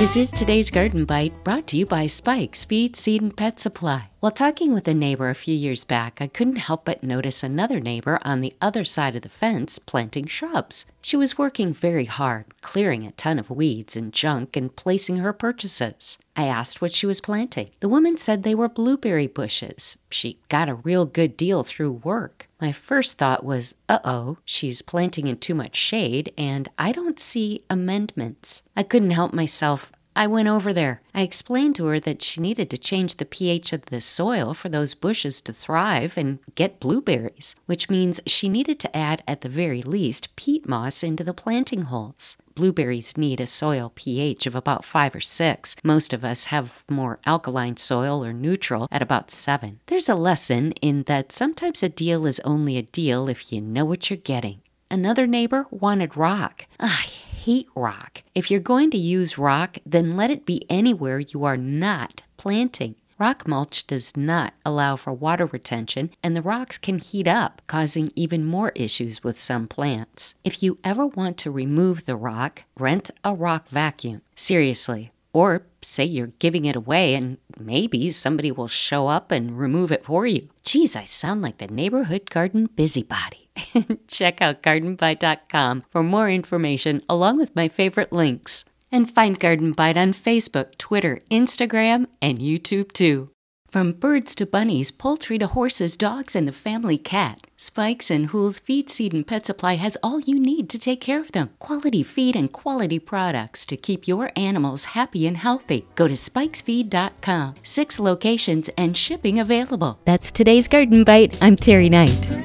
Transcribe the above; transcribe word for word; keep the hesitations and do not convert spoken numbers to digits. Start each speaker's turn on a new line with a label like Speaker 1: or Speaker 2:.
Speaker 1: This is today's Garden Bite, brought to you by Spike's Feed, Seed, and Pet Supply. While talking with a neighbor a few years back, I couldn't help but notice another neighbor on the other side of the fence planting shrubs. She was working very hard, clearing a ton of weeds and junk and placing her purchases. I asked what she was planting. The woman said they were blueberry bushes. She got a real good deal through work. My first thought was, uh-oh, she's planting in too much shade, and I don't see amendments. I couldn't help myself. I went over there. I explained to her that she needed to change the pH of the soil for those bushes to thrive and get blueberries, which means she needed to add, at the very least, peat moss into the planting holes. Blueberries need a soil pH of about five or six. Most of us have more alkaline soil or neutral at about seven. There's a lesson in that sometimes a deal is only a deal if you know what you're getting. Another neighbor wanted rock. Ugh, hate rock. If you're going to use rock, then let it be anywhere you are not planting. Rock mulch does not allow for water retention, and the rocks can heat up, causing even more issues with some plants. If you ever want to remove the rock, rent a rock vacuum. Seriously. Or say you're giving it away and maybe somebody will show up and remove it for you. Geez, I sound like the neighborhood garden busybody. Check out garden bite dot com for more information along with my favorite links. And find Garden Bite on Facebook, Twitter, Instagram, and YouTube too. From birds to bunnies, poultry to horses, dogs, and the family cat, Spikes and Hool's Feed, Seed, and Pet Supply has all you need to take care of them. Quality feed and quality products to keep your animals happy and healthy. Go to spikes feed dot com. Six locations and shipping available. That's today's Garden Bite. I'm Terry Knight.